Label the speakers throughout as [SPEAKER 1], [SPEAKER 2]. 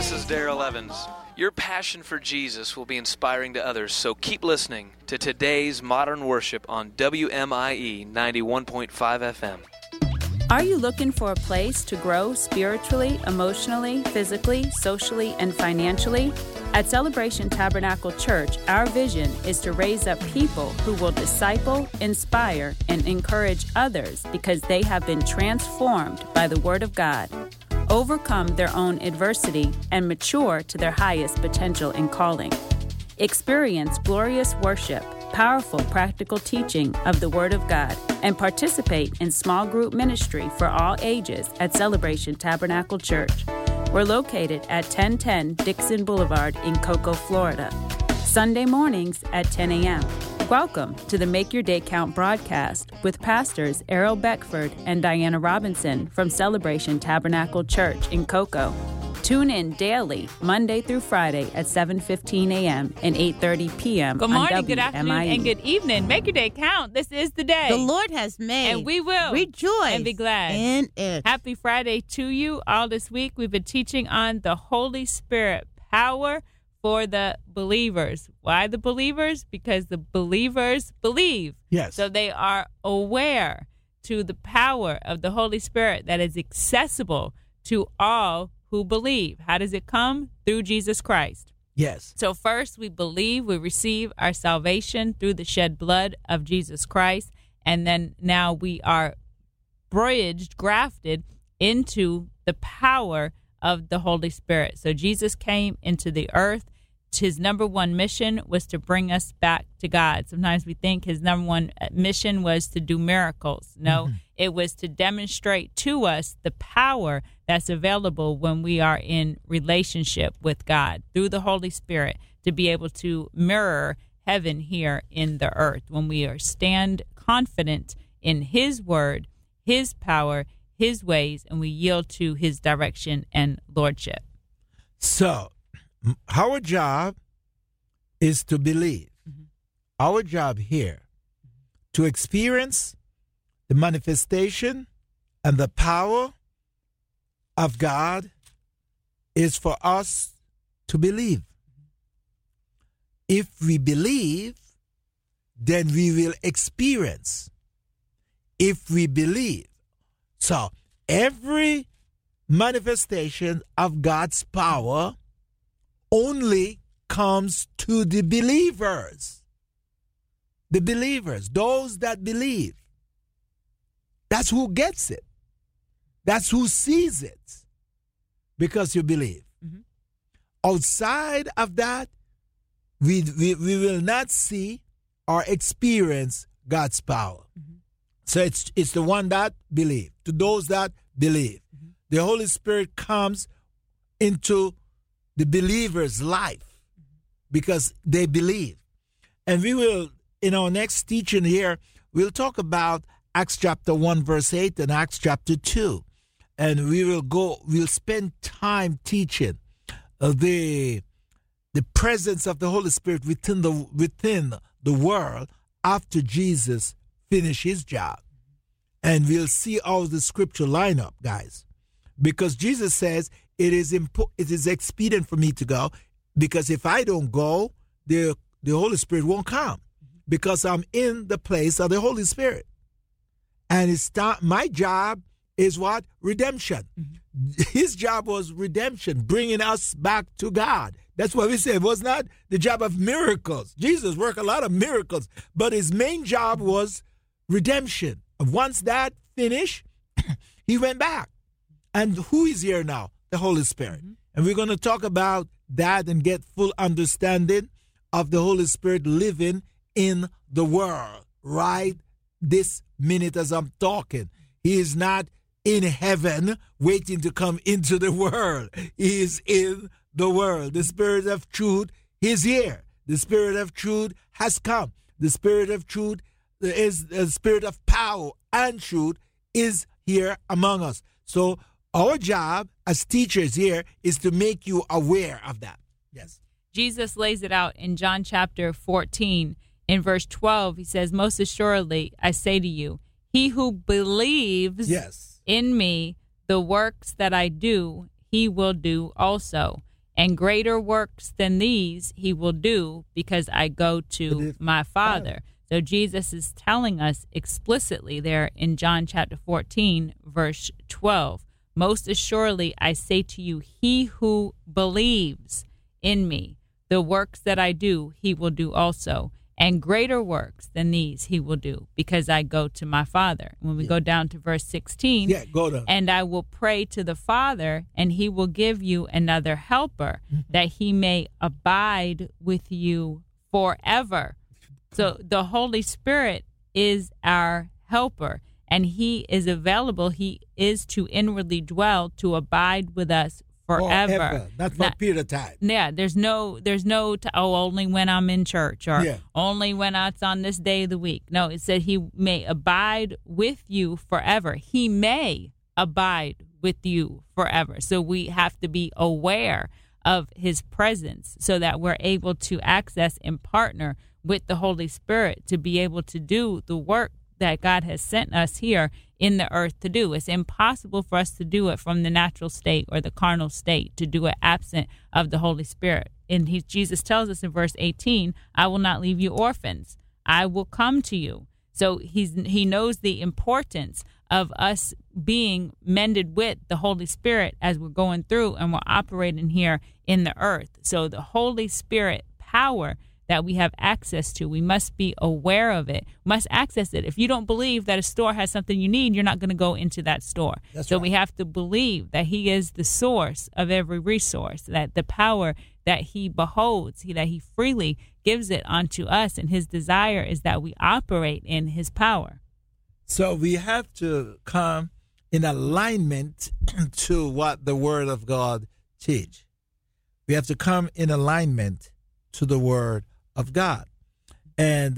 [SPEAKER 1] this is Daryl Evans. Your passion for Jesus will be inspiring to others, so keep listening to today's Modern Worship on WMIE 91.5 FM.
[SPEAKER 2] Are you looking for a place to grow spiritually, emotionally, physically, socially, and financially? At Celebration Tabernacle Church, our vision is to raise up people who will disciple, inspire, and encourage others because they have been transformed by the Word of God, overcome their own adversity, and mature to their highest potential and calling. Experience glorious worship, powerful practical teaching of the Word of God, and participate in small group ministry for all ages at Celebration Tabernacle Church. We're located at 1010 Dixon Boulevard in Cocoa, Florida. Sunday mornings at 10 a.m. Welcome to the Make Your Day Count broadcast with pastors Errol Beckford and Diana Robinson from Celebration Tabernacle Church in Cocoa. Tune in daily, Monday through Friday at 7:15 a.m. and 8:30 p.m.
[SPEAKER 3] Good morning, good afternoon, and good evening. Make your day count. This is the day
[SPEAKER 4] the Lord has made,
[SPEAKER 3] and we will
[SPEAKER 4] rejoice
[SPEAKER 3] and be glad
[SPEAKER 4] in it.
[SPEAKER 3] Happy Friday to you. All this week we've been teaching on the Holy Spirit, power for the believers. Why the believers? Because the believers believe.
[SPEAKER 5] Yes.
[SPEAKER 3] So they are aware to the power of the Holy Spirit that is accessible to all who believe. How does it come? Through Jesus Christ.
[SPEAKER 5] Yes.
[SPEAKER 3] So first we believe, we receive our salvation through the shed blood of Jesus Christ, and then now we are grafted into the power of the Holy Spirit. So Jesus came into the earth. His number one mission was to bring us back to God. Sometimes we think his number one mission was to do miracles. No, it was to demonstrate to us the power that's available when we are in relationship with God through the Holy Spirit, to be able to mirror heaven here in the earth when we are stand confident in his word, his power, his ways, and we yield to his direction and lordship.
[SPEAKER 5] So our job is to believe. Our job here to experience the manifestation and the power of God is for us to believe. If we believe, then we will experience. If we believe. So every manifestation of God's power only comes to the believers. The believers, those that believe. That's who gets it. That's who sees it. Because you believe. Outside of that, we will not see or experience God's power. So it's the one that believe. To those that believe. The Holy Spirit comes into the believer's life because they believe. And we will, in our next teaching here, we'll talk about Acts chapter 1 verse 8 and Acts chapter 2. And we'll spend time teaching the presence of the Holy Spirit within the world after Jesus finished his job. And we'll see how the scripture line up, guys. Because Jesus says, it is expedient for me to go, because if I don't go, the Holy Spirit won't come, because I'm in the place of the Holy Spirit. And my job is what? Redemption. His job was redemption, bringing us back to God. That's what we say. It was not the job of miracles. Jesus worked a lot of miracles, but his main job was redemption. Once that finished, he went back. And who is here now? The Holy Spirit. And we're going to talk about that and get full understanding of the Holy Spirit living in the world right this minute as I'm talking. He is not in heaven waiting to come into the world. He is in the world. The Spirit of truth is here. The Spirit of truth has come. The Spirit of truth is the Spirit of power and truth is here among us. So our job as teachers here is to make you aware of that. Yes.
[SPEAKER 3] Jesus lays it out in John chapter 14. In verse 12, he says, most assuredly, I say to you, he who believes in me, the works that I do, he will do also. And greater works than these he will do, because I go to my Father. So Jesus is telling us explicitly there in John chapter 14, verse 12, most assuredly I say to you, he who believes in me, the works that I do, he will do also. And greater works than these he will do, because I go to my Father. When we go down to verse 16, and I will pray to the Father, and he will give you another helper, that he may abide with you forever. So the Holy Spirit is our helper, and he is available. He is to inwardly dwell, to abide with us forever.
[SPEAKER 5] Not for a period of time.
[SPEAKER 3] Yeah, there's no only when I'm in church, or only when it's on this day of the week. No, it said he may abide with you forever. He may abide with you forever. So we have to be aware of his presence so that we're able to access and partner with the Holy Spirit to be able to do the work that God has sent us here in the earth to do. It's impossible for us to do it from the natural state or the carnal state, to do it absent of the Holy Spirit. And Jesus tells us in verse 18, I will not leave you orphans. I will come to you. So he knows the importance of us being mended with the Holy Spirit as we're going through and we're operating here in the earth. So the Holy Spirit power that we have access to, we must be aware of it, must access it. If you don't believe that a store has something you need, you're not going to go into that store. So we have to believe that he is the source of every resource, that the power that he beholds, that he freely gives it unto us, and his desire is that we operate in his power.
[SPEAKER 5] So we have to come in alignment to what the Word of God teach. We have to come in alignment to the Word of God. And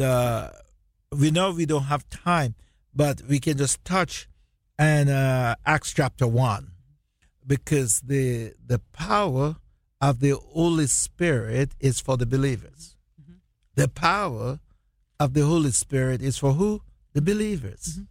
[SPEAKER 5] we know we don't have time, but we can just touch on Acts chapter 1, because the power of the Holy Spirit is for the believers. Mm-hmm. The power of the Holy Spirit is for who? The believers. Mm-hmm.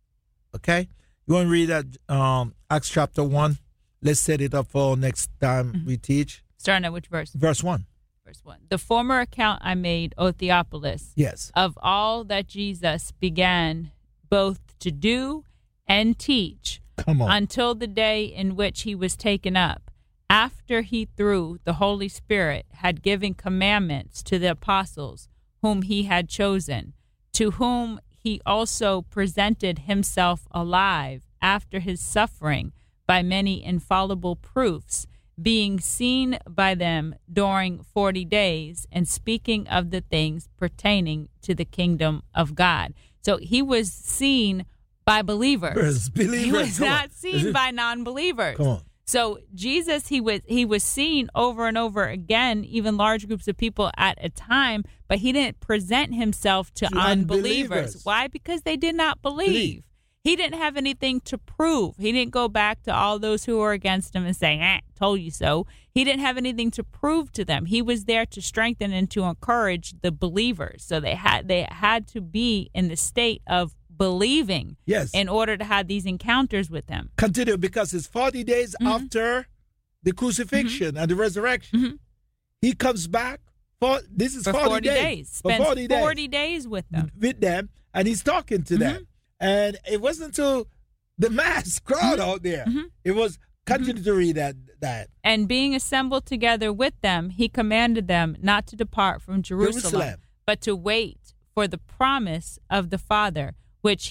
[SPEAKER 5] Okay? You want to read that Acts chapter 1? Let's set it up for next time we teach.
[SPEAKER 3] Starting at which verse?
[SPEAKER 5] Verse 1.
[SPEAKER 3] Verse 1. The former account I made, O Theophilus,
[SPEAKER 5] yes,
[SPEAKER 3] of all that Jesus began both to do and teach until the day in which he was taken up, after he through the Holy Spirit had given commandments to the apostles whom he had chosen, to whom he also presented himself alive after his suffering by many infallible proofs, being seen by them during 40 days, and speaking of the things pertaining to the kingdom of God. So he was seen by believers. He was not seen by non-believers.
[SPEAKER 5] Come on.
[SPEAKER 3] So Jesus, he was seen over and over again, even large groups of people at a time, but he didn't present himself to unbelievers. Why? Because they did not believe. He didn't have anything to prove. He didn't go back to all those who were against him and say, told you so. He didn't have anything to prove to them. He was there to strengthen and to encourage the believers. So they had to be in the state of believing,
[SPEAKER 5] yes,
[SPEAKER 3] in order to have these encounters with him.
[SPEAKER 5] Continue, because it's 40 days after the crucifixion and the resurrection. Mm-hmm. He comes back. This is 40 days.
[SPEAKER 3] Spends 40 days with them.
[SPEAKER 5] And he's talking to them. And it wasn't until the mass crowd out there. Mm-hmm. It was, continue to read that. And
[SPEAKER 3] being assembled together with them, he commanded them not to depart from Jerusalem, but to wait for the promise of the Father, which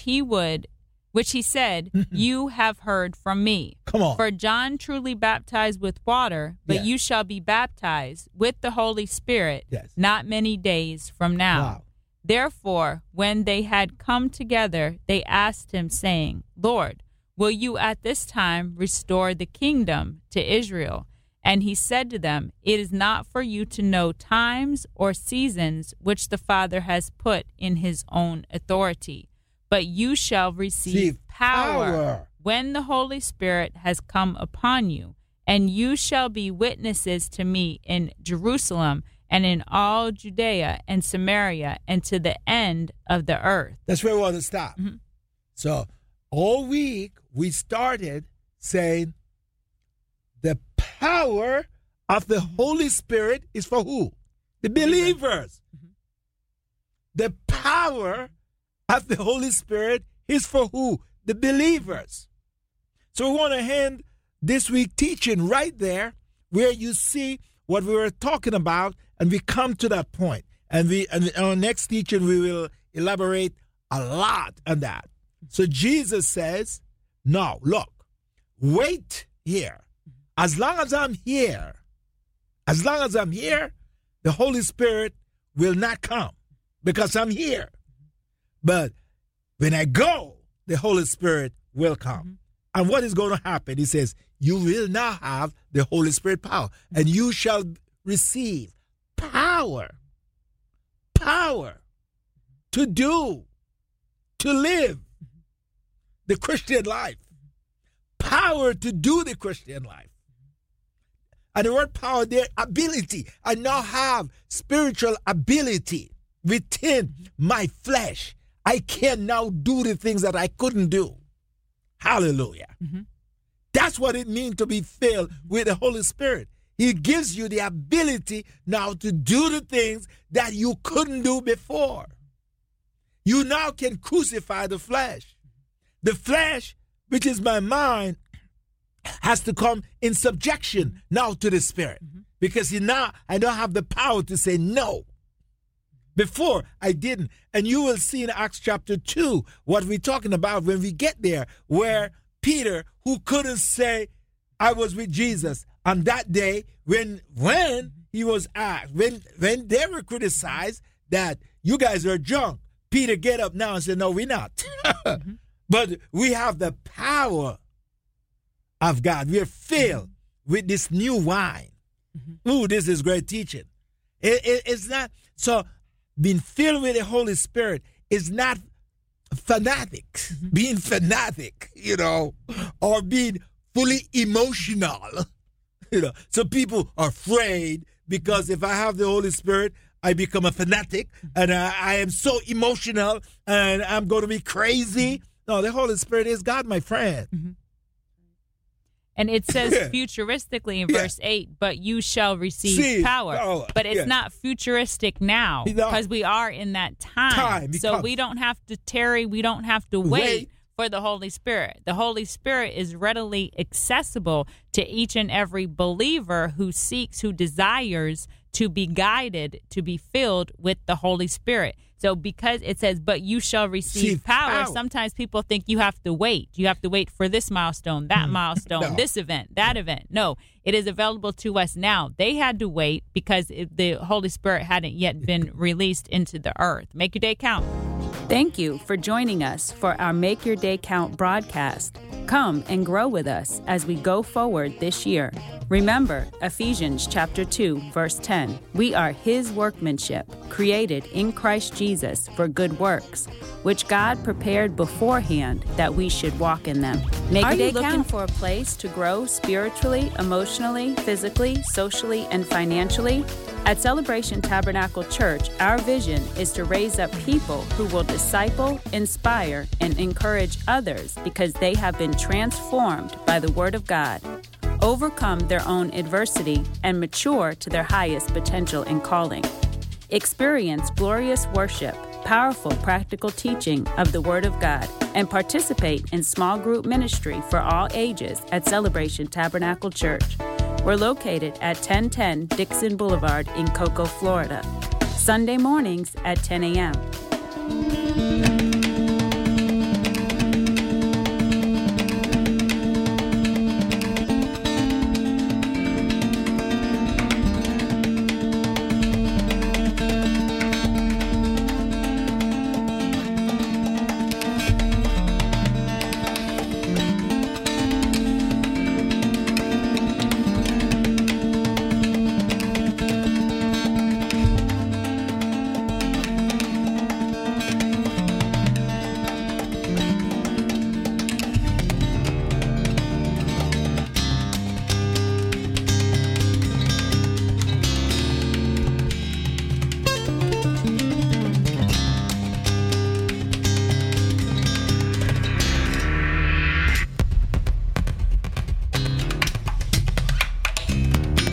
[SPEAKER 3] he said, you have heard from me.
[SPEAKER 5] Come on.
[SPEAKER 3] For John truly baptized with water, but you shall be baptized with the Holy Spirit not many days from now. Wow. Therefore, when they had come together, they asked him, saying, Lord, will you at this time restore the kingdom to Israel? And he said to them, it is not for you to know times or seasons which the Father has put in his own authority, but you shall receive power when the Holy Spirit has come upon you, and you shall be witnesses to me in Jerusalem and in all Judea and Samaria and to the end of the earth.
[SPEAKER 5] That's where we want to stop. Mm-hmm. So all week we started saying the power of the Holy Spirit is for who? The believers. The power of the Holy Spirit is for who? The believers. So we want to end this week teaching right there where you see what we were talking about, and we come to that point. And in our next teaching, we will elaborate a lot on that. So Jesus says, no, look, wait here. As long as I'm here, the Holy Spirit will not come because I'm here. But when I go, the Holy Spirit will come. And what is going to happen? He says, you will now have the Holy Spirit power, and you shall receive power to do, to live the Christian life, power to do the Christian life. And the word power there, ability. I now have spiritual ability within my flesh. I can now do the things that I couldn't do. Hallelujah. That's what it means to be filled with the Holy Spirit. He gives you the ability now to do the things that you couldn't do before. You now can crucify the flesh. The flesh, which is my mind, has to come in subjection now to the Spirit. Because now I don't have the power to say no. Before, I didn't. And you will see in Acts chapter 2 what we're talking about when we get there, where Peter, who couldn't say, I was with Jesus, on that day when he was asked, when they were criticized that you guys are drunk, Peter get up now and said, no, we're not. But we have the power of God. We're filled with this new wine. Ooh, this is great teaching. It's not, so being filled with the Holy Spirit is not fanatic, being fanatic, or being fully emotional. So people are afraid because if I have the Holy Spirit, I become a fanatic and I am so emotional and I'm going to be crazy. No, the Holy Spirit is God, my friend.
[SPEAKER 3] And it says futuristically in verse 8, but you shall receive power. But it's not futuristic now because we are in that time. So we don't have to tarry. We don't have to wait for the Holy Spirit. The Holy Spirit is readily accessible to each and every believer who seeks, who desires to be guided, to be filled with the Holy Spirit. So because it says, but you shall receive power, sometimes people think you have to wait. You have to wait for this milestone, that milestone, this event, that event. No, it is available to us now. They had to wait because the Holy Spirit hadn't yet been released into the earth. Make your day count.
[SPEAKER 2] Thank you for joining us for our Make Your Day Count broadcast. Come and grow with us as we go forward this year. Remember Ephesians chapter 2, verse 10. We are His workmanship, created in Christ Jesus for good works, which God prepared beforehand that we should walk in them. Are you looking for a place to grow spiritually, emotionally, physically, socially, and financially? At Celebration Tabernacle Church, our vision is to raise up people who will disciple, inspire, and encourage others because they have been transformed by the Word of God, overcome their own adversity, and mature to their highest potential and calling. Experience glorious worship, powerful practical teaching of the Word of God, and participate in small group ministry for all ages at Celebration Tabernacle Church. We're located at 1010 Dixon Boulevard in Cocoa, Florida. Sunday mornings at 10 a.m.